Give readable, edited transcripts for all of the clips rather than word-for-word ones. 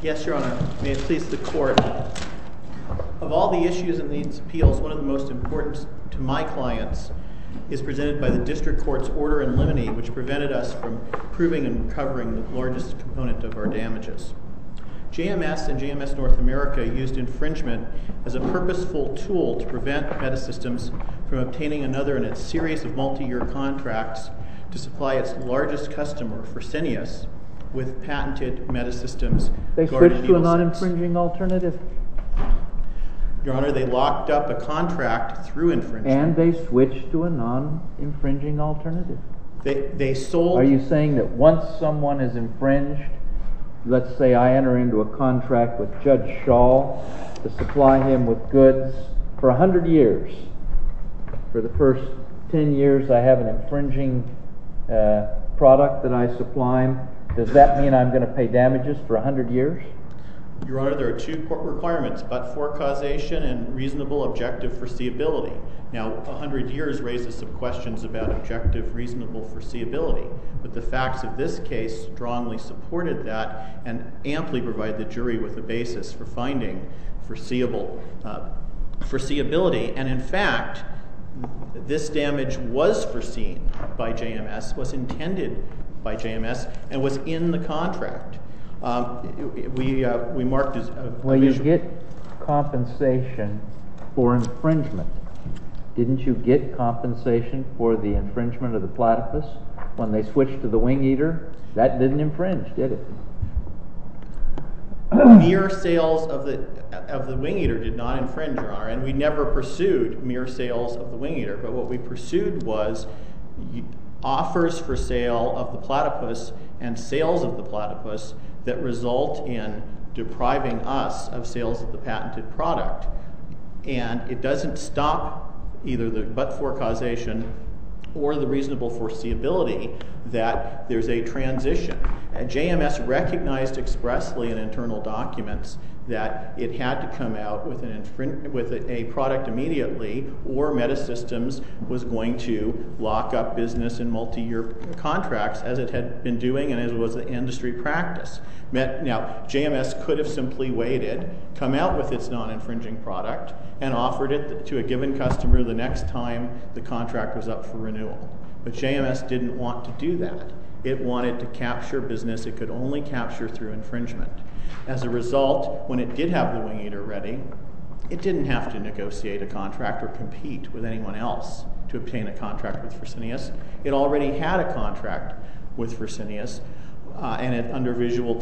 Yes, Your Honor. May it please the Court. Of all the issues in these appeals, one of the most important to my clients is presented by the District Court's order in limine, which prevented us from proving and recovering the largest component of our damages. JMS and JMS North America used infringement as a purposeful tool to prevent Metasystems from obtaining another in its series of multi-year contracts to supply its largest customer, Fresenius, with patented Metasystems. They switched to a non-infringing alternative? Your Honor, they locked up a contract through infringement. And they switched to a non-infringing alternative? They sold... Are you saying that once someone is infringed, let's say I enter into a contract with Judge Shaw to supply him with goods for 100 years. For the first 10 years I have an infringing product that I supply him. Does that mean I'm going to pay damages for 100 years? Your Honor, there are two requirements, but-for causation and reasonable objective foreseeability. Now, 100 years raises some questions about objective, reasonable foreseeability, but the facts of this case strongly supported that and amply provide the jury with a basis for finding foreseeability. And in fact, this damage was foreseen by JMS, was intended by JMS, and was in the contract. We marked as well, you get compensation for infringement. Didn't you get compensation for the infringement of the platypus when they switched to the wing eater? That didn't infringe, did it? Mere sales of the wing eater did not infringe, Your Honor, and we never pursued mere sales of the wing eater. But what we pursued was offers for sale of the platypus and sales of the platypus that result in depriving us of sales of the patented product. And it doesn't stop either the but-for causation or the reasonable foreseability that there's a transition. And JMS recognized expressly in internal documents that it had to come out with a product immediately, or Metasystems was going to lock up business in multi-year contracts as it had been doing and as was the industry practice. Now, JMS could have simply waited, come out with its non-infringing product, and offered it to a given customer the next time the contract was up for renewal. But JMS didn't want to do that. It wanted to capture business it could only capture through infringement. As a result, when it did have the wing eater ready, it didn't have to negotiate a contract or compete with anyone else to obtain a contract with Fresenius. It already had a contract with Fresenius, and under Visual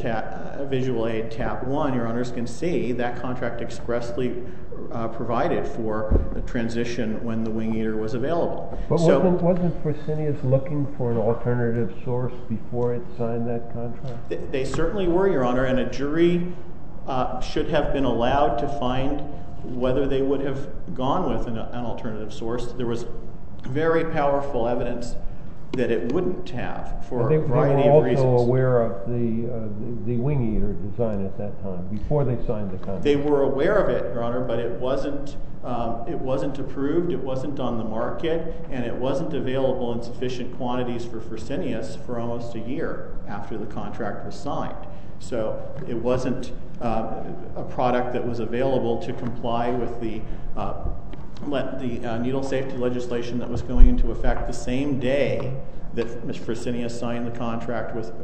Aid Tab 1, Your Honors can see that contract expressly provided for a transition when the wing eater was available. But wasn't Fresenius looking for an alternative source before it signed that contract? They certainly were, Your Honor, and a jury should have been allowed to find whether they would have gone with an alternative source. There was very powerful evidence that it wouldn't have for a variety of reasons. They were also aware of the wing eater design at that time, before they signed the contract. They were aware of it, Your Honor, but it wasn't approved, it wasn't on the market, and it wasn't available in sufficient quantities for Fresenius for almost a year after the contract was signed. So it wasn't a product that was available to comply with the needle safety legislation that was going into effect the same day that Fresenius signed the contract with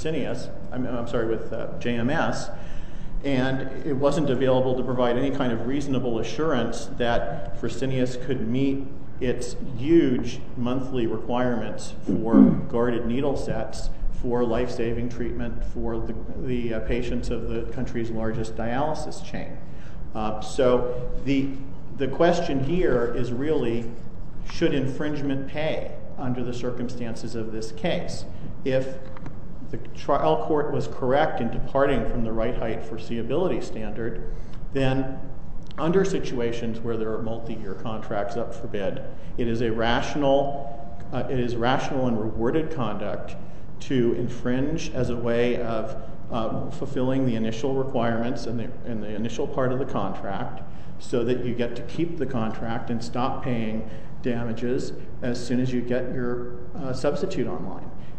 JMS, and it wasn't available to provide any kind of reasonable assurance that Fresenius could meet its huge monthly requirements for guarded needle sets for life-saving treatment for the patients of the country's largest dialysis chain. So the question here is really, should infringement pay under the circumstances of this case? If the trial court was correct in departing from the right height foreseeability standard, then under situations where there are multi-year contracts up for bid, it is rational and rewarded conduct to infringe as a way of fulfilling the initial requirements in the initial part of the contract, so that you get to keep the contract and stop paying damages as soon as you get your substitute online.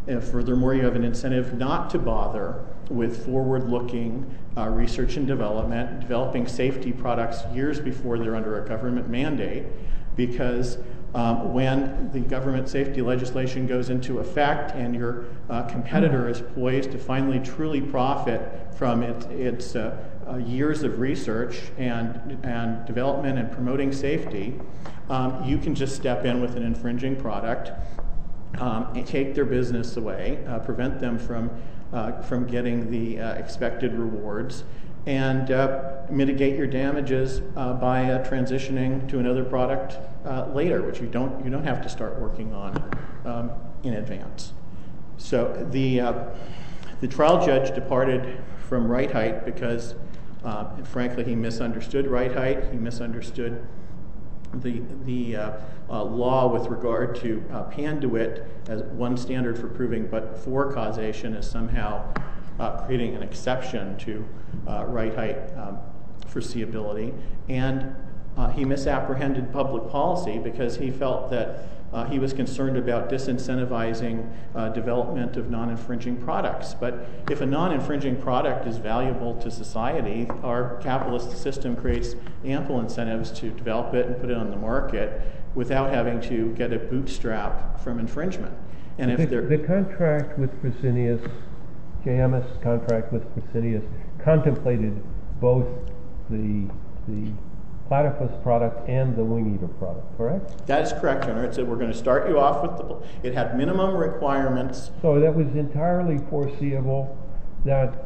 Furthermore, you have an incentive not to bother with forward-looking research and development, developing safety products years before they're under a government mandate, because when the government safety legislation goes into effect and your competitor is poised to finally truly profit from its years of research and development and promoting safety, you can just step in with an infringing product and take their business away, prevent them from getting the expected rewards, and mitigate your damages by transitioning to another product later, which you don't have to start working on in advance. So the trial judge departed from right height because, frankly, he misunderstood right height. He misunderstood the law with regard to Panduit as one standard for proving but-for causation as somehow creating an exception to right height foreseeability. And he misapprehended public policy because he felt that he was concerned about disincentivizing development of non-infringing products. But if a non-infringing product is valuable to society, our capitalist system creates ample incentives to develop it and put it on the market without having to get a bootstrap from infringement. And if the contract with Fresenius, JMS contract with Fresenius, contemplated both the platypus product and the wing eater product, correct? That is correct, Your Honor. It said we're going to start you off with it had minimum requirements. So that was entirely foreseeable that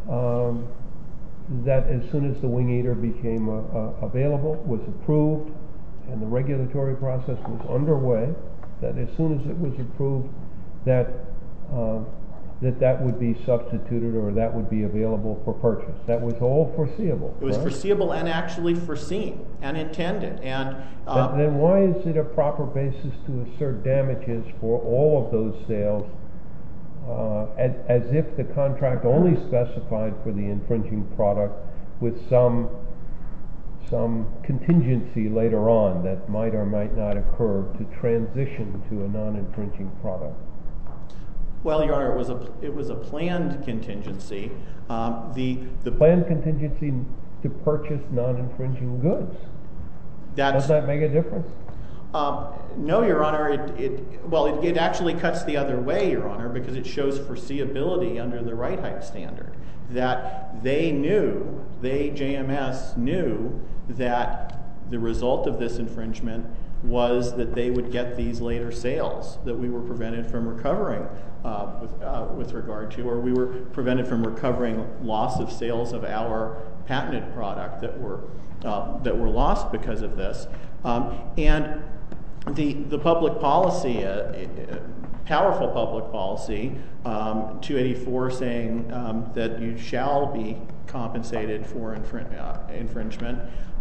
that as soon as the wing eater became available, was approved, and the regulatory process was underway, that as soon as it was approved, that that would be substituted or that would be available for purchase. That was all foreseeable. It was right? foreseeable and actually foreseen and intended. And then why is it a proper basis to assert damages for all of those sales as if the contract only specified for the infringing product with some contingency later on that might or might not occur to transition to a non-infringing product? Well, Your Honor, it was a planned contingency. The planned contingency to purchase non-infringing goods. Does that make a difference? No, Your Honor. It actually cuts the other way, Your Honor, because it shows foreseeability under the right height standard. That JMS knew that the result of this infringement was that they would get these later sales that we were prevented from recovering with regard to, or we were prevented from recovering loss of sales of our patented product that were lost because of this. And the public policy, powerful public policy, 284 saying that you shall be compensated for infringement,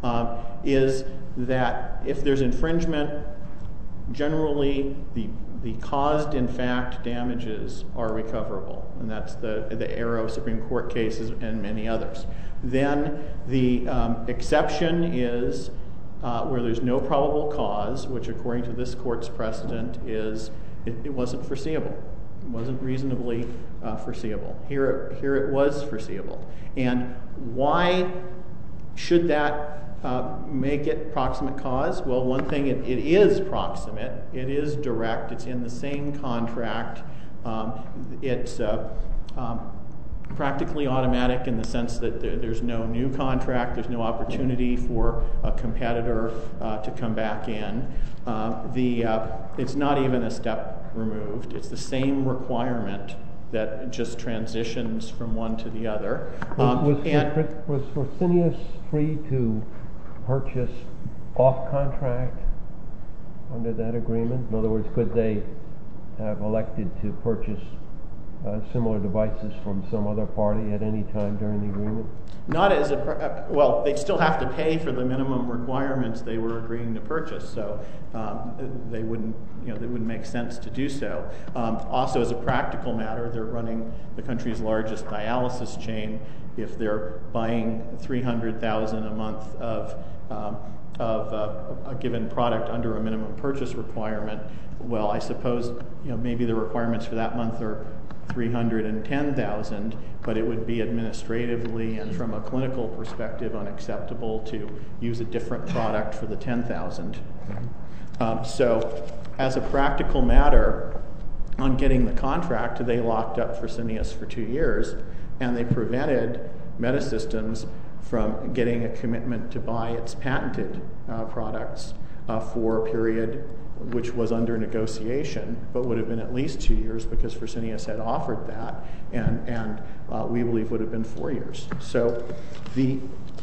is that if there's infringement, generally the caused in fact damages are recoverable, and that's the Arrow Supreme Court cases and many others. Then the exception is where there's no probable cause, which according to this court's precedent is it wasn't foreseeable. It wasn't reasonably foreseeable. Here it was foreseeable. And why should that make it proximate cause? Well, one thing, it is proximate. It is direct. It's in the same contract. It's practically automatic in the sense that there's no new contract. There's no opportunity for a competitor to come back in. It's not even a step removed. It's the same requirement that just transitions from one to the other. Was Fresenius free to purchase off contract under that agreement? In other words, could they have elected to purchase similar devices from some other party at any time during the agreement? Not as well, they'd still have to pay for the minimum requirements they were agreeing to purchase, so they wouldn't make sense to do so. Also, as a practical matter, they're running the country's largest dialysis chain. If they're buying $300,000 a month of a given product under a minimum purchase requirement, well, I suppose maybe the requirements for that month are 310,000, but it would be administratively and from a clinical perspective unacceptable to use a different product for the 10,000. So as a practical matter, on getting the contract, they locked up Fresenius for 2 years, and they prevented Metasystems from getting a commitment to buy its patented products for a period which was under negotiation, but would have been at least 2 years because Fresenius had offered that, and we believe would have been 4 years. So the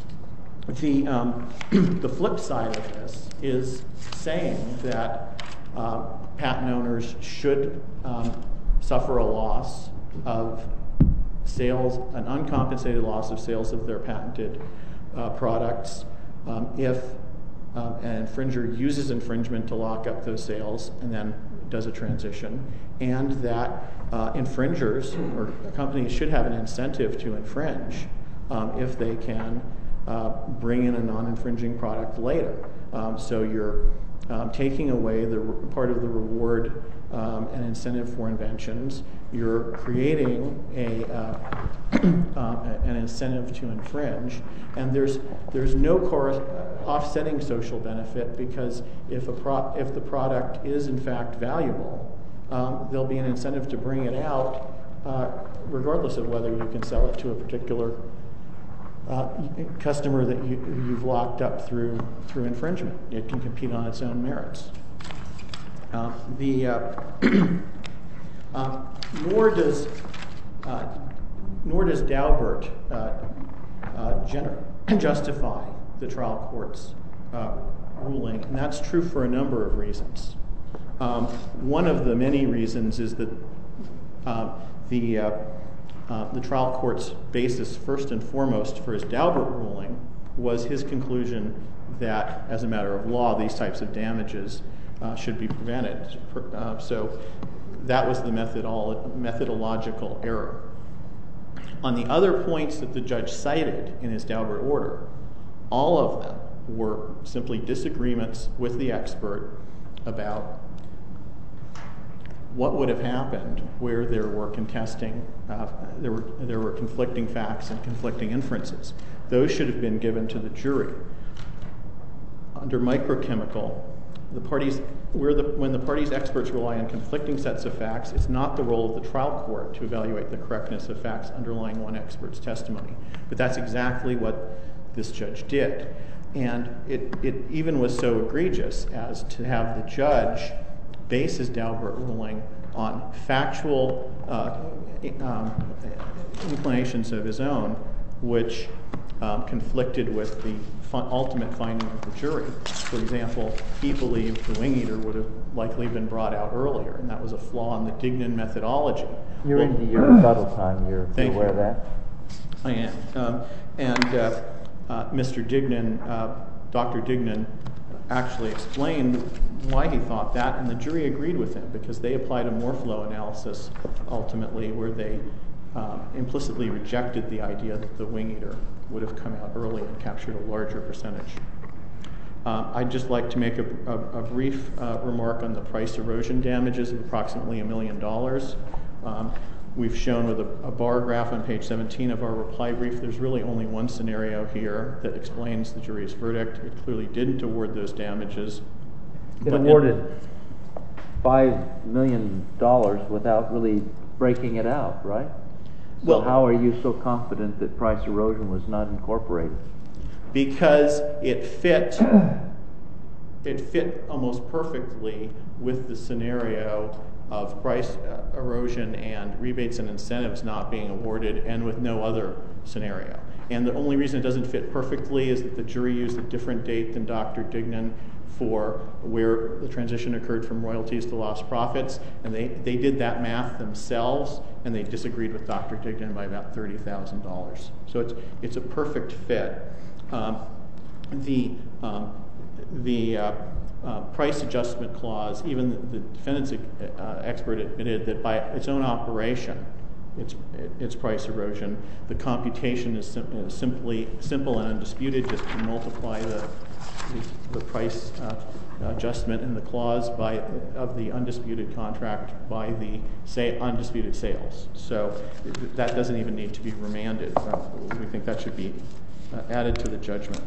flip side of this is saying that patent owners should suffer a loss of sales, an uncompensated loss of sales of their patented products if an infringer uses infringement to lock up those sales and then does a transition, and that infringers or companies should have an incentive to infringe if they can bring in a non-infringing product later. So you're taking away the part of the reward and incentive for inventions. You're creating an incentive to infringe, and there's no offsetting social benefit, because if the product is in fact valuable, there'll be an incentive to bring it out, regardless of whether you can sell it to a particular customer that you've locked up through infringement. It can compete on its own merits. Nor does Daubert justify the trial court's ruling, and that's true for a number of reasons. One of the many reasons is that the trial court's basis, first and foremost, for his Daubert ruling was his conclusion that, as a matter of law, these types of damages should be prevented. So that was the methodological error. On the other points that the judge cited in his Daubert order, all of them were simply disagreements with the expert about what would have happened where there were there were conflicting facts and conflicting inferences. Those should have been given to the jury. Under microchemical, when the parties' experts rely on conflicting sets of facts, it's not the role of the trial court to evaluate the correctness of facts underlying one expert's testimony. But that's exactly what this judge did. And it even was so egregious as to have the judge base his Daubert ruling on factual inclinations of his own, which conflicted with the ultimate finding of the jury. For example, he believed the wing eater would have likely been brought out earlier, and that was a flaw in the Dignan methodology. You're into your rebuttal time. You're aware of that? I am. Mr. Dignan, Dr. Dignan, actually explained why he thought that, and the jury agreed with him because they applied a Morflow analysis ultimately where they implicitly rejected the idea that the wing eater would have come out early and captured a larger percentage. I'd just like to make a brief remark on the price erosion damages of approximately $1 million. We've shown with a bar graph on page 17 of our reply brief, there's really only one scenario here that explains the jury's verdict. It clearly didn't award those damages. It awarded $5 million without really breaking it out, right? So how are you so confident that price erosion was not incorporated? Because it fit almost perfectly with the scenario of price erosion and rebates and incentives not being awarded, and with no other scenario. And the only reason it doesn't fit perfectly is that the jury used a different date than Dr. Dignan for where the transition occurred from royalties to lost profits, and they did that math themselves, and they disagreed with Dr. Dignan by about $30,000. So it's a perfect fit. The price adjustment clause, even the defendant's expert admitted that by its own operation, it's price erosion. The computation is simple and undisputed. Just to multiply the the price adjustment in the clause of the undisputed contract by the undisputed sales. So that doesn't even need to be remanded. We think that should be added to the judgment.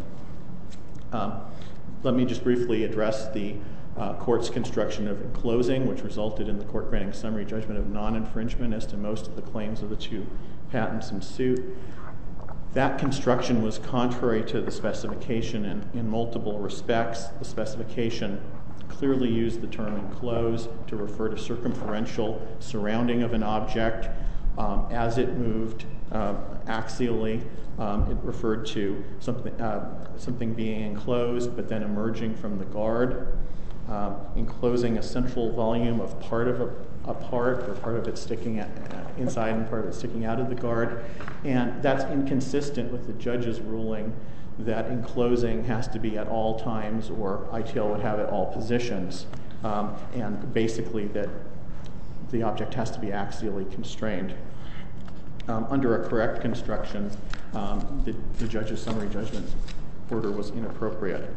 Let me just briefly address the court's construction of enclosing, which resulted in the court granting summary judgment of non-infringement as to most of the claims of the 2 patents in suit. That construction was contrary to the specification in multiple respects. The specification clearly used the term enclose to refer to circumferential surrounding of an object as it moved axially. It referred to something being enclosed but then emerging from the guard, enclosing a central volume of part of a part, or part of it sticking inside and part of it sticking out of the guard. And that's inconsistent with the judge's ruling that enclosing has to be at all times, or ITL would have at all positions, and basically that the object has to be axially constrained. Under a correct construction, the judge's summary judgment order was inappropriate.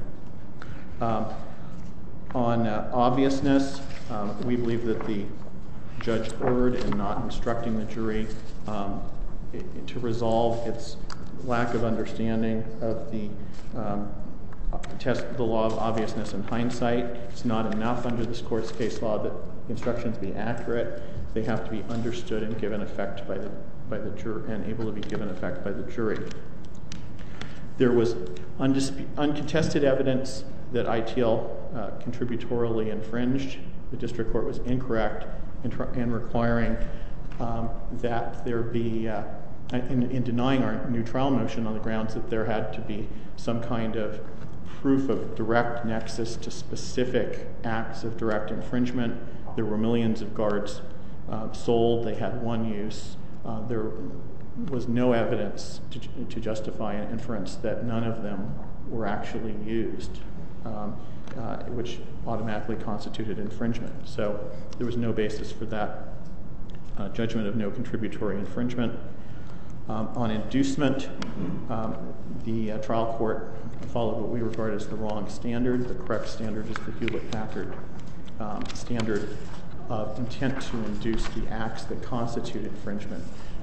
On obviousness, we believe that the judge erred in not instructing the jury to resolve its lack of understanding of the law of obviousness in hindsight. It's not enough under this court's case law that instructions be accurate. They have to be understood and given effect by the jury, and able to be given effect by the jury. There was uncontested evidence that ITL contributorily infringed. The district court was incorrect in requiring that there be, in denying our new trial motion on the grounds that there had to be some kind of proof of direct nexus to specific acts of direct infringement. There were millions of guards sold. They had one use. There was no evidence to justify an inference that none of them were actually used, which automatically constituted infringement. So there was no basis for that judgment of no contributory infringement. On inducement, the trial court followed what we regard as the wrong standard. The correct standard is the Hewlett-Packard standard of intent to induce the acts that constitute infringement.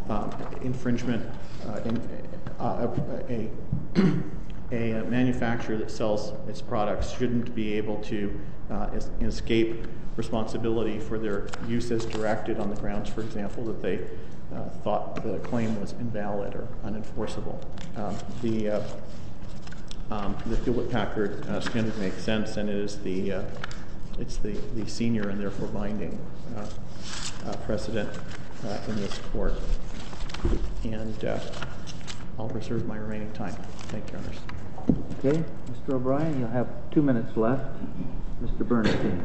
A manufacturer that sells its products shouldn't be able to escape responsibility for their use as directed on the grounds, for example, that they thought the claim was invalid or unenforceable. The Hewlett-Packard standard makes sense, and it is it's the senior and therefore binding precedent in this court. And I'll reserve my remaining time. Thank you, Your Honors. Okay, Mr. O'Brien, you'll have 2 minutes left. Mr. Bernstein.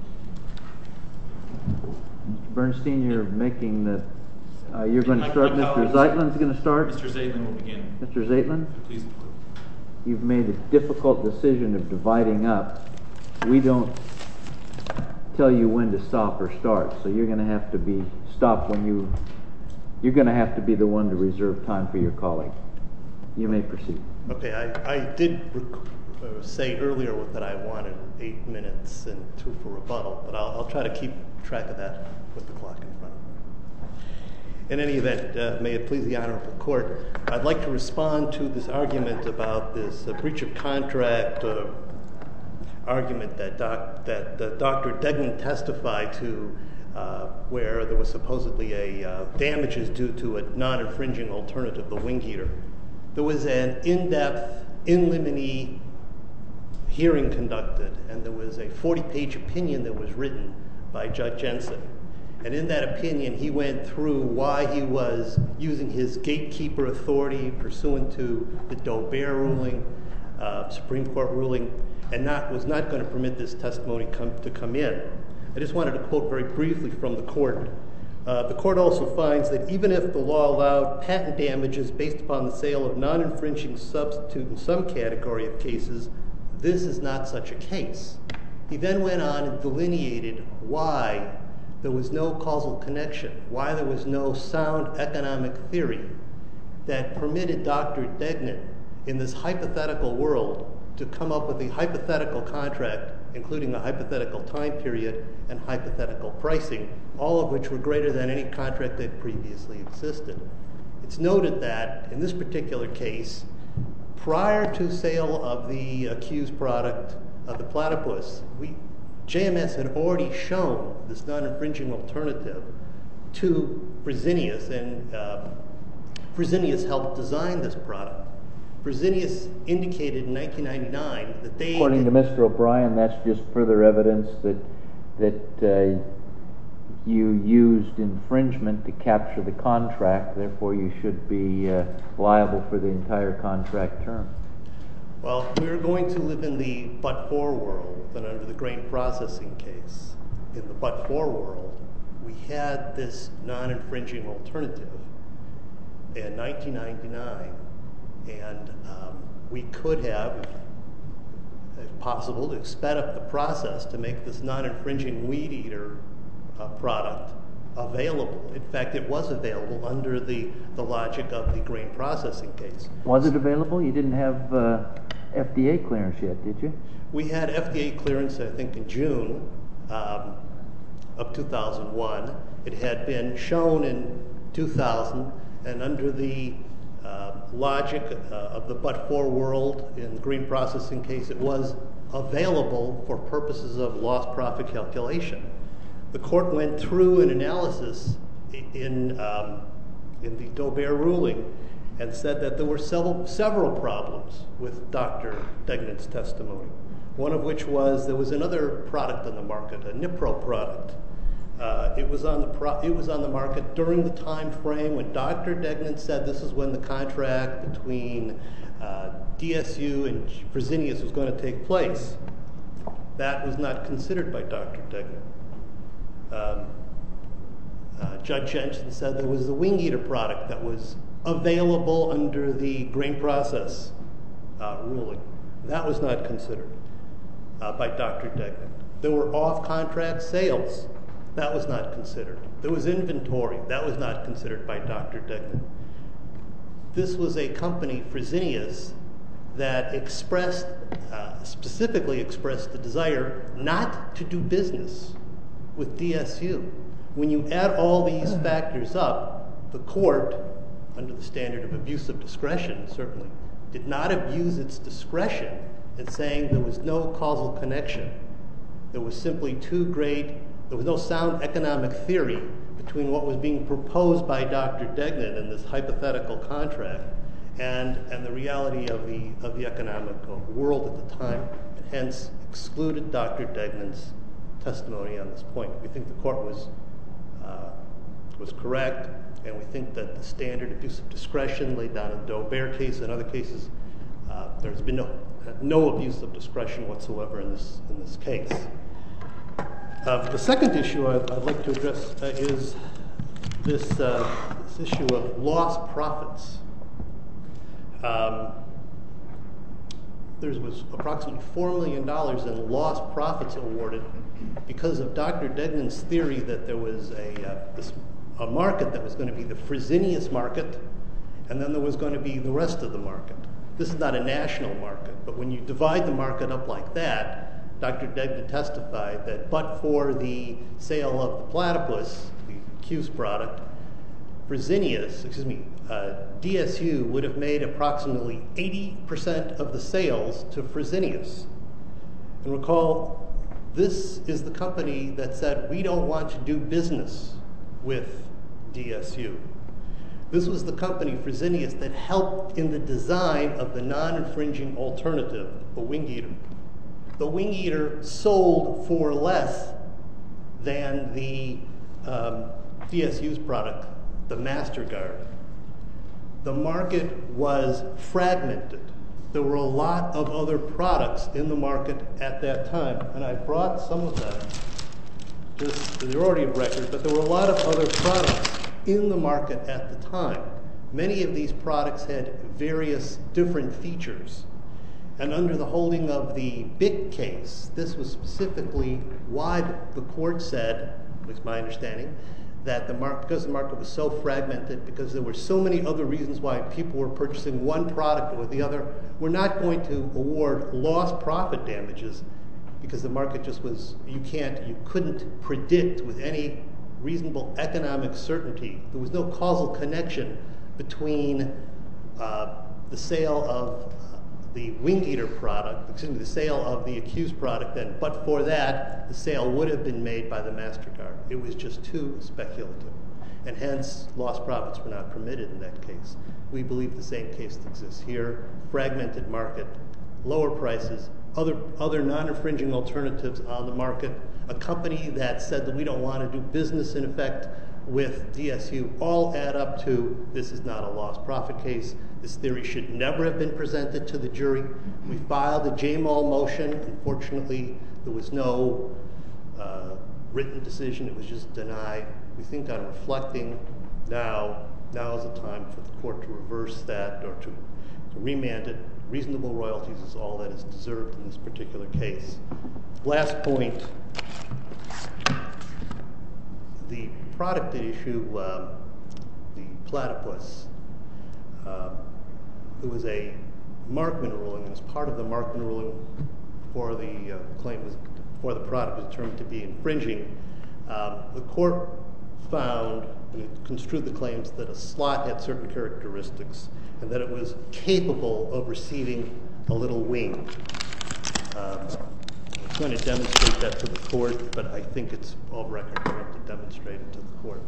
Mr. Bernstein, you're making the... you're going to start. Mr. Zeitlin's going to start. Mr. Zeitlin will begin. Mr. Zeitlin? Please. You've made a difficult decision of dividing up. We don't tell you when to stop or start, so you're going to have to be stopped when you're going to have to be the one to reserve time for your colleague. You may proceed. Okay, I did say earlier that I wanted 8 minutes and 2 for rebuttal, but I'll try to keep track of that with the clock in front of me. In any event, may it please the Honorable Court, I'd like to respond to this argument about this breach of contract argument that Dr. Degnan testified to, where there was supposedly damages due to a non-infringing alternative, the wing heater. There was an in-depth, in limine hearing conducted, and there was a 40-page opinion that was written by Judge Jensen. And in that opinion, he went through why he was using his gatekeeper authority pursuant to the Daubert ruling, Supreme Court ruling, and was not going to permit this testimony to come in. I just wanted to quote very briefly from the court. The court also finds that even if the law allowed patent damages based upon the sale of non-infringing substitute in some category of cases, this is not such a case. He then went on and delineated why there was no causal connection, why there was no sound economic theory that permitted Dr. Degnan in this hypothetical world to come up with a hypothetical contract, including a hypothetical time period and hypothetical pricing, all of which were greater than any contract that previously existed. It's noted that in this particular case, prior to sale of the accused product of the platypus, JMS had already shown this non-infringing alternative to Fresenius, and Fresenius helped design this product. Fresenius indicated in 1999 that they... According to Mr. O'Brien, that's just further evidence that you used infringement to capture the contract, therefore you should be liable for the entire contract term. Well, we were going to live in the but-for world, and under the grain processing case, in the but-for world, we had this non-infringing alternative in 1999, and we could have, if possible, to sped up the process to make this non-infringing weed eater product available. In fact, it was available under the logic of the grain processing case. Was it available? You didn't have FDA clearance yet, did you? We had FDA clearance, I think, in June of 2001. It had been shown in 2000, and under the logic of the but-for world in the grain processing case, it was available for purposes of lost profit calculation. The court went through an analysis in the Daubert ruling and said that there were several problems with Dr. Degnan's testimony. One of which was there was another product on the market, a Nipro product. It was on the market during the time frame when Dr. Degnan said this is when the contract between DSU and Fresenius was going to take place. That was not considered by Dr. Degnan. Judge Jensen said there was the wing eater product that was available under the grain process ruling. That was not considered by Dr. Degnan. There were off-contract sales. That was not considered. There was inventory. That was not considered by Dr. Degnan. This was a company, Fresenius, that specifically expressed the desire not to do business with DSU. When you add all these factors up, the court, under the standard of abuse of discretion, certainly, did not abuse its discretion in saying there was no causal connection. There was simply there was no sound economic theory between what was being proposed by Dr. Degnan in this hypothetical contract and the reality of the economic world at the time, and hence excluded Dr. Degnan's testimony on this point. We think the court was correct, and we think that the standard abuse of discretion laid down in the Daubert case and other cases, there's been no abuse of discretion whatsoever in this case. The second issue I'd like to address is this issue of lost profits. There was approximately $4 million in lost profits awarded because of Dr. Degnan's theory that there was a market that was going to be the Fresenius market, and then there was going to be the rest of the market. This is not a national market, but when you divide the market up like that, Dr. Degnan testified that but for the sale of the platypus, the accused product, DSU would have made approximately 80% of the sales to Fresenius. And recall, this is the company that said, we don't want to do business with DSU. This was the company, Fresenius, that helped in the design of the non-infringing alternative, the wing eater. The wing eater sold for less than the DSU's product, the MasterGuard. The market was fragmented. There were a lot of other products in the market at that time, and I brought some of them. They're already of record, but there were a lot of other products in the market at the time. Many of these products had various different features. And under the holding of the BIC case, this was specifically why the court said, at least my understanding, that because the market was so fragmented, because there were so many other reasons why people were purchasing one product or the other, we're not going to award lost profit damages because the market just was, you couldn't predict with any reasonable economic certainty. There was no causal connection between the sale of the Wing Eater product, the sale of the accused product, but for that, the sale would have been made by the MasterCard. It was just too speculative, and hence lost profits were not permitted in that case. We believe the same case exists here: fragmented market, lower prices, other non-infringing alternatives on the market, a company that said that we don't want to do business in effect with DSU, all add up to this is not a lost profit case. This theory should never have been presented to the jury. We filed a JMOL motion. Unfortunately, there was no written decision. It was just denied. We think on reflecting now is the time for the court to reverse that or to remand it. Reasonable royalties is all that is deserved in this particular case. Last point, the product at issue, the platypus, there was a Markman ruling, and as part of the Markman ruling before the before the product was determined to be infringing, the court found, and it construed the claims, that a slot had certain characteristics and that it was capable of receiving a little wing. I'm going to demonstrate that to the court, but I think it's all record for him to demonstrate it to the court.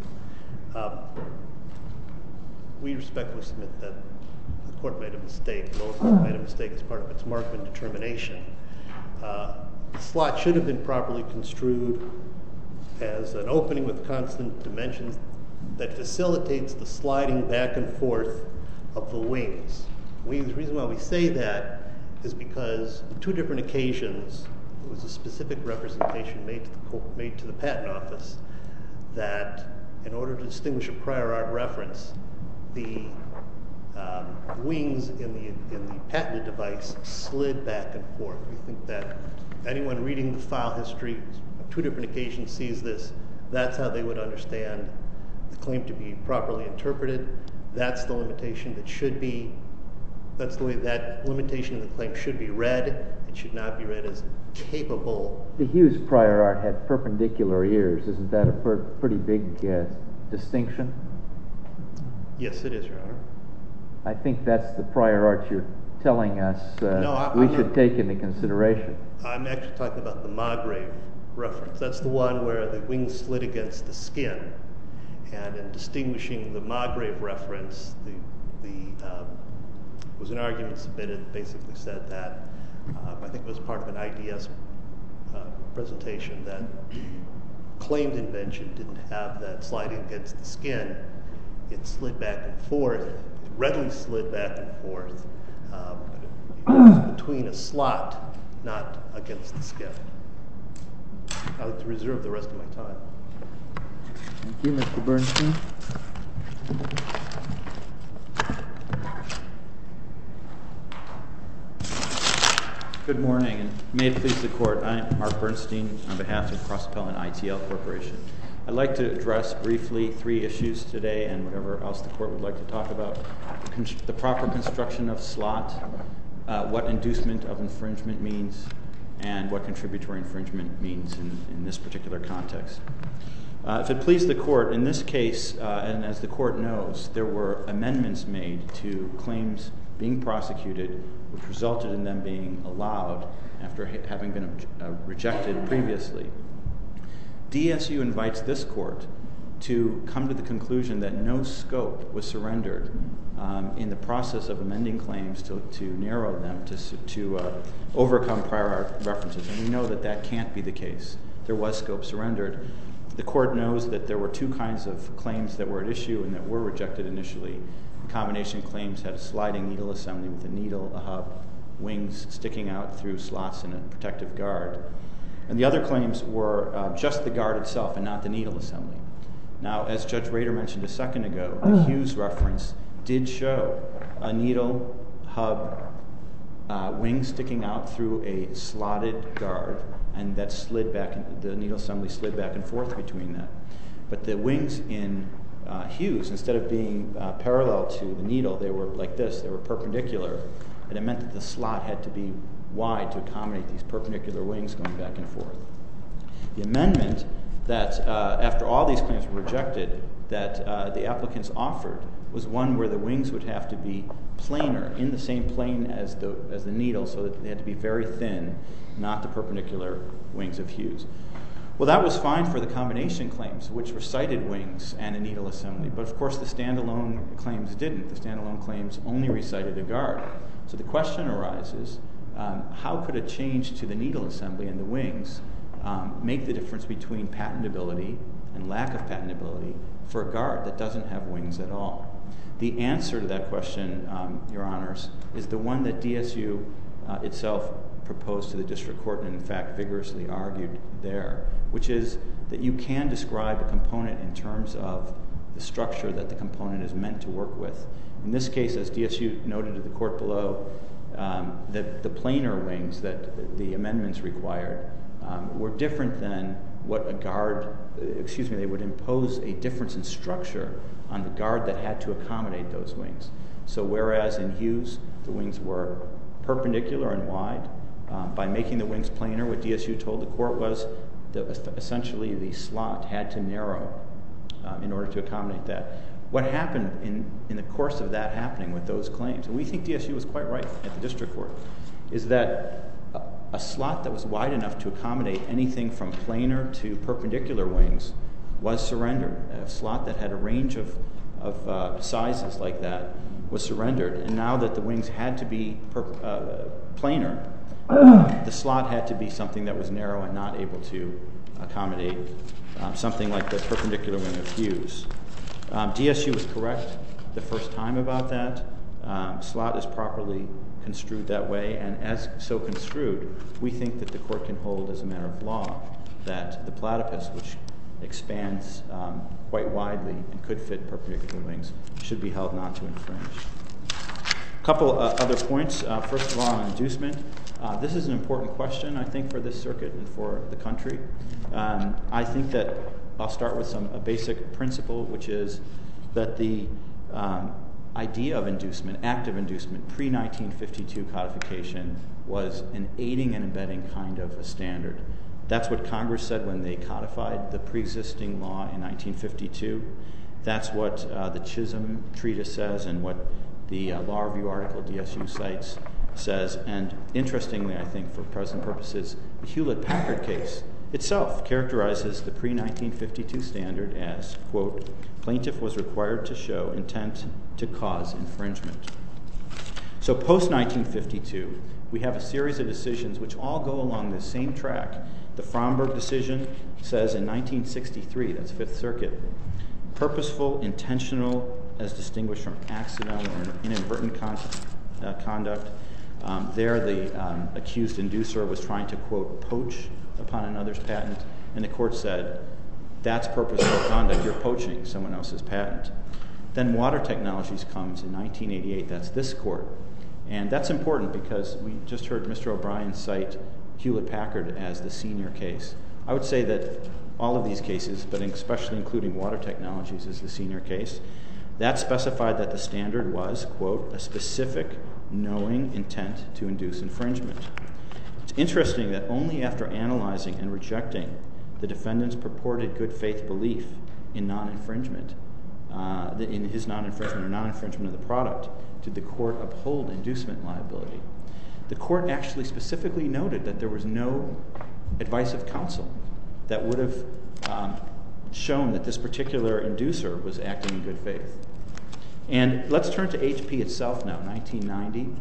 We respectfully submit that the court made a mistake. The lower court made a mistake as part of its Markman determination. The slot should have been properly construed as an opening with constant dimensions that facilitates the sliding back and forth of the wings. The reason why we say that is because on 2 different occasions there was a specific representation made to the patent office that in order to distinguish a prior art reference, the wings in the patented device slid back and forth. We think that anyone reading the file history on 2 different occasions sees this. That's how they would understand the claim to be properly interpreted. That's the limitation that should be, that's the way that limitation of the claim should be read. It should not be read as capable. The Hughes prior art had perpendicular ears. Isn't that a pretty big distinction? Yes, it is, Your Honor. I think that's the prior art you're telling us we should take into consideration. I'm actually talking about the Magrave reference. That's the one where the wings slid against the skin. And in distinguishing the Magrave reference, was an argument submitted, basically said that, I think it was part of an IDS presentation, that the claimed invention didn't have that sliding against the skin. It slid back and forth, it readily slid back and forth, but it was between a slot, not against the skin. I'd like to reserve the rest of my time. Thank you, Mr. Bernstein. Good morning, and may it please the Court. I'm Mark Bernstein on behalf of Cross Appellant ITL Corporation. I'd like to address briefly 3 issues today and whatever else the Court would like to talk about. The proper construction of slot, what inducement of infringement means, and what contributory infringement means in this particular context. If it please the Court, in this case, and as the Court knows, there were amendments made to claims being prosecuted, which resulted in them being allowed after having been rejected previously. DSU invites this Court to come to the conclusion that no scope was surrendered in the process of amending claims to narrow them, to overcome prior art references. And we know that that can't be the case. There was scope surrendered. The Court knows that there were 2 kinds of claims that were at issue and that were rejected initially. The combination claims had a sliding needle assembly with a needle, a hub, wings sticking out through slots in a protective guard. And the other claims were just the guard itself and not the needle assembly. Now, as Judge Rader mentioned a second ago, the Hughes reference did show a needle, hub, wings sticking out through a slotted guard, and that slid back, the needle assembly slid back and forth between that. But the wings in Hughes, instead of being parallel to the needle, they were like this. They were perpendicular, and it meant that the slot had to be wide to accommodate these perpendicular wings going back and forth. The amendment that, after all these claims were rejected, that the applicants offered was one where the wings would have to be planar, in the same plane as the needle, so that they had to be very thin, not the perpendicular wings of Hughes. Well, that was fine for the combination claims, which recited wings and a needle assembly. But of course, the standalone claims didn't. The standalone claims only recited a guard. So the question arises, how could a change to the needle assembly and the wings make the difference between patentability and lack of patentability for a guard that doesn't have wings at all? The answer to that question, Your Honors, is the one that DSU itself proposed to the district court and in fact vigorously argued there, which is that you can describe a component in terms of the structure that the component is meant to work with. In this case, as DSU noted to the court below, that the planar wings that the amendments required were different than what a guard, they would impose a difference in structure on the guard that had to accommodate those wings. So whereas in Hughes, the wings were perpendicular and wide, by making the wings planar, what DSU told the court was that essentially the slot had to narrow in order to accommodate that. What happened in the course of that happening with those claims, and we think DSU was quite right at the district court, is that a slot that was wide enough to accommodate anything from planar to perpendicular wings was surrendered. A slot that had a range of sizes like that was surrendered, and now that the wings had to be planar, the slot had to be something that was narrow and not able to accommodate something like the perpendicular wing of Hughes. DSU was correct the first time about that. Slot is properly construed that way, and as so construed, we think that the court can hold as a matter of law that the platypus, which expands quite widely and could fit perpendicular wings, should be held not to infringe. A couple other points. First of all, on inducement. This is an important question, I think, for this circuit and for the country. I think that I'll start with a basic principle, which is that the idea of inducement, active inducement, pre-1952 codification, was an aiding and abetting kind of a standard. That's what Congress said when they codified the pre-existing law in 1952. That's what the Chisholm Treatise says and what the Law Review article DSU cites says. And interestingly, I think for present purposes, the Hewlett-Packard case itself characterizes the pre-1952 standard as, quote, plaintiff was required to show intent to cause infringement. So post-1952, we have a series of decisions which all go along the same track. The Fromberg decision says in 1963, that's Fifth Circuit, purposeful, intentional, as distinguished from accidental or inadvertent conduct. There, the accused inducer was trying to, quote, poach upon another's patent, and the court said, that's purposeful conduct, you're poaching someone else's patent. Then Water Technologies comes in 1988, that's this court, and that's important because we just heard Mr. O'Brien cite Hewlett-Packard as the senior case. I would say that all of these cases, but especially including Water Technologies as the senior case, that specified that the standard was, quote, a specific knowing intent to induce infringement. It's interesting that only after analyzing and rejecting the defendant's purported good faith belief in non-infringement, in his non-infringement or non-infringement of the product, did the court uphold inducement liability. The court actually specifically noted that there was no advice of counsel that would have shown that this particular inducer was acting in good faith. And let's turn to HP itself now, 1990.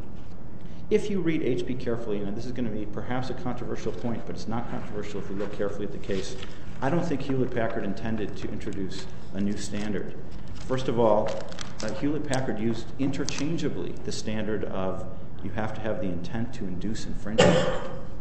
If you read HP carefully, and this is going to be perhaps a controversial point, but it's not controversial if you look carefully at the case, I don't think Hewlett-Packard intended to introduce a new standard. First of all, Hewlett-Packard used interchangeably the standard of you have to have the intent to induce infringement,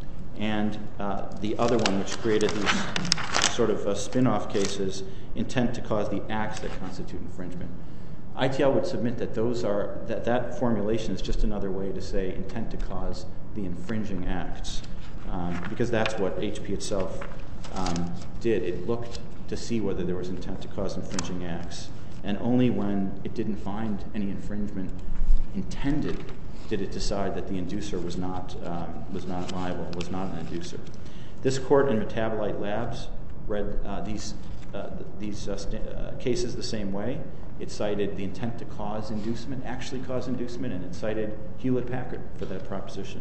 and the other one, which created these sort of spin-off cases, intent to cause the acts that constitute infringement. ITL would submit that that formulation is just another way to say intent to cause the infringing acts, because that's what HP itself did. It looked to see whether there was intent to cause infringing acts. And only when it didn't find any infringement intended did it decide that the inducer was not liable, was not an inducer. This court in Metabolite Labs read these cases the same way. It cited the intent to cause inducement, actually cause inducement, and it cited Hewlett-Packard for that proposition.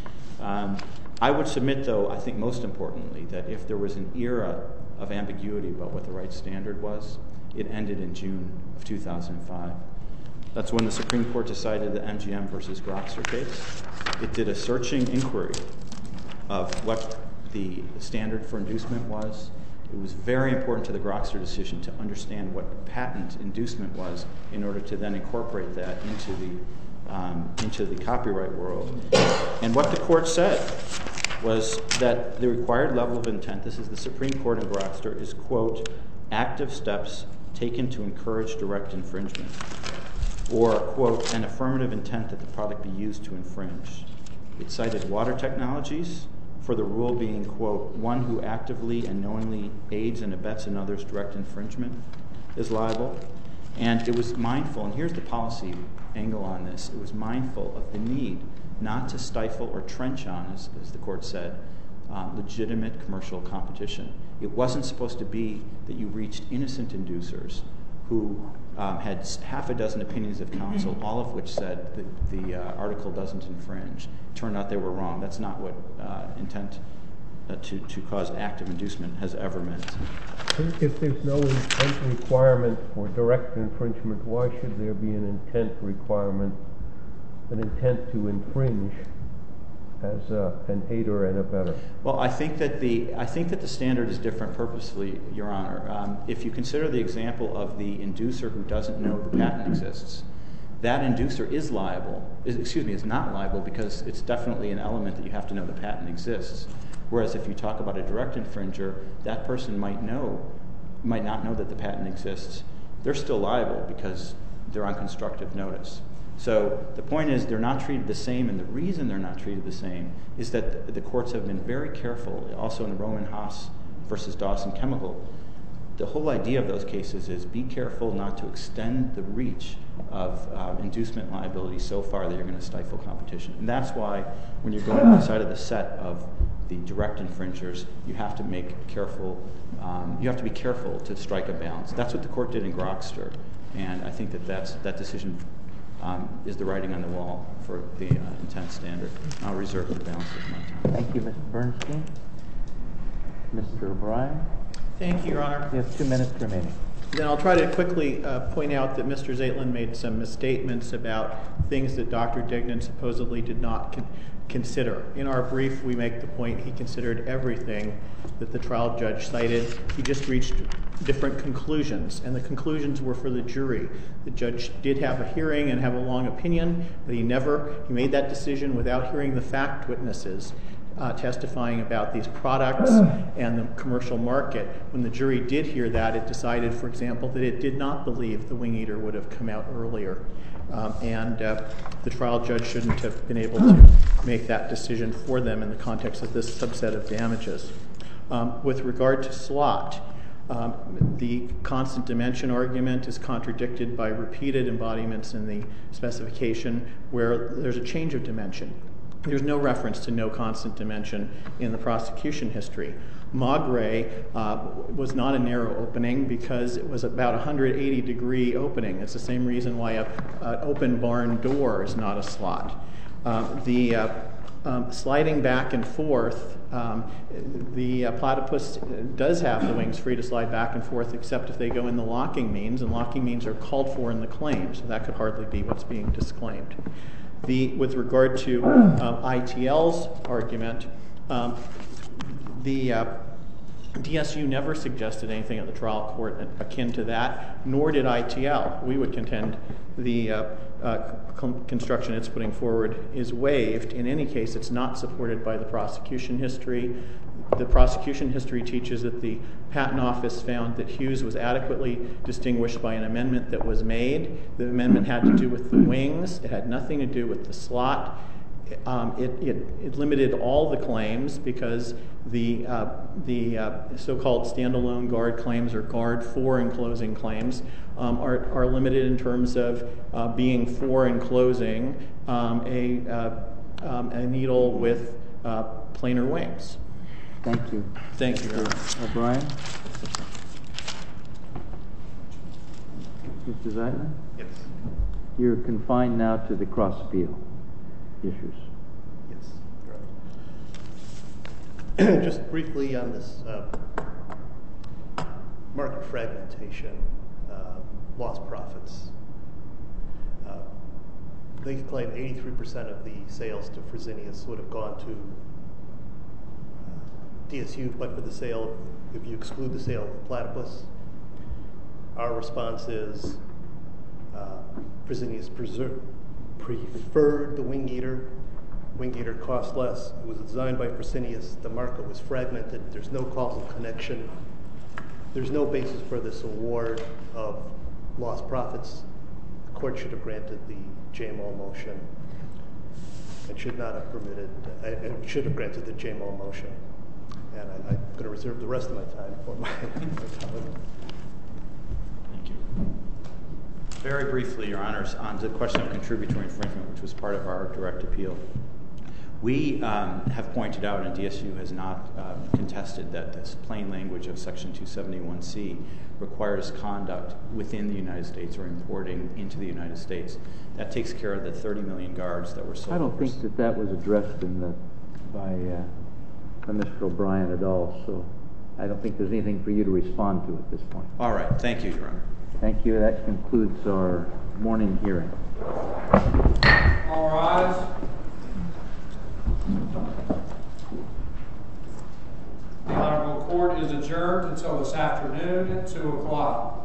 I would submit, though, I think most importantly, that if there was an era of ambiguity about what the right standard was, it ended in June of 2005. That's when the Supreme Court decided the MGM versus Grokster case. It did a searching inquiry of what the standard for inducement was. It was very important to the Grokster decision to understand what patent inducement was in order to then incorporate that into the copyright world. And what the court said was that the required level of intent, this is the Supreme Court in Grokster, is, quote, active steps taken to encourage direct infringement, or, quote, an affirmative intent that the product be used to infringe. It cited Water Technologies for the rule being, quote, one who actively and knowingly aids and abets another's direct infringement is liable. And it was mindful, and here's the policy angle on this, it was mindful of the need not to stifle or trench on, as the court said, legitimate commercial competition. It wasn't supposed to be that you reached innocent inducers who had half a dozen opinions of counsel, all of which said that the article doesn't infringe. Turned out they were wrong. That's not what intent to cause active inducement has ever meant. If there's no intent requirement for direct infringement, why should there be an intent requirement, an intent to infringe as an aider and abetter? Well, I think that the standard is different purposely, Your Honor. If you consider the example of the inducer who doesn't know the patent exists, that inducer is not liable because it's definitely an element that you have to know the patent exists. Whereas if you talk about a direct infringer, that person might not know that the patent exists. They're still liable because they're on constructive notice. So the point is they're not treated the same, and the reason they're not treated the same is that the courts have been very careful, also in the Roman Haas versus Dawson Chemical. The whole idea of those cases is be careful not to extend the reach of inducement liability so far that you're going to stifle competition. And that's why when you're going outside of the set of the direct infringers, you have to be careful to strike a balance. That's what the court did in Grokster, and I think that decision is the writing on the wall for the intent standard. I'll reserve the balance of my time. Thank you, Mr. Bernstein. Mr. O'Brien? Thank you, Your Honor. You have 2 minutes remaining. Then I'll try to quickly point out that Mr. Zeitlin made some misstatements about things that Dr. Dignan supposedly did not consider. In our brief, we make the point he considered everything that the trial judge cited. He just reached different conclusions, and the conclusions were for the jury. The judge did have a hearing and have a long opinion, but he made that decision without hearing the fact witnesses testifying about these products and the commercial market. When the jury did hear that, it decided, for example, that it did not believe the Wing Eater would have come out earlier. And the trial judge shouldn't have been able to make that decision for them in the context of this subset of damages. With regard to slot, the constant dimension argument is contradicted by repeated embodiments in the specification where there's a change of dimension. There's no reference to no constant dimension in the prosecution history. Maugre was not a narrow opening because it was about a 180-degree opening. It's the same reason why an open barn door is not a slot. The sliding back and forth, the platypus does have the wings free to slide back and forth except if they go in the locking means, and locking means are called for in the claim, so that could hardly be what's being disclaimed. With regard to ITL's argument, the DSU never suggested anything at the trial court akin to that, nor did ITL. We would contend the construction it's putting forward is waived. In any case, it's not supported by the prosecution history. The prosecution history teaches that the Patent Office found that Hughes was adequately distinguished by an amendment that was made. The amendment had to do with the wings. It had nothing to do with the slot. it limited all the claims because the so-called standalone guard claims or guard for enclosing claims are limited in terms of being for enclosing a needle with planar wings. Thank you. Thank you, Your Honor. O'Brien? Mr. Zeitler? Yes. You're confined now to the cross-appeal issues. Yes. Right. Just briefly on this market fragmentation, lost profits. They claim 83% of the sales to Fresenius would have gone to DSU, but for the sale, if you exclude the sale of the platypus, our response is Fresenius preferred the wing eater. Wing eater cost less. It was designed by Fresenius. The market was fragmented. There's no causal connection. There's no basis for this award of lost profits. The court should have granted the JMO motion and should not have permitted, it should have granted the JMO motion. And I'm going to reserve the rest of my time for my colleague. Thank you. Very briefly, Your Honors, on the question of contributory infringement, which was part of our direct appeal. We have pointed out, and DSU has not contested, that this plain language of Section 271C requires conduct within the United States or importing into the United States. That takes care of the 30 million guards that were sold. I don't think that was addressed by Mr. O'Brien at all, so I don't think there's anything for you to respond to at this point. All right. Thank you, Your Honor. Thank you. That concludes our morning hearing. All rise. The Honorable Court is adjourned until this afternoon at 2 o'clock.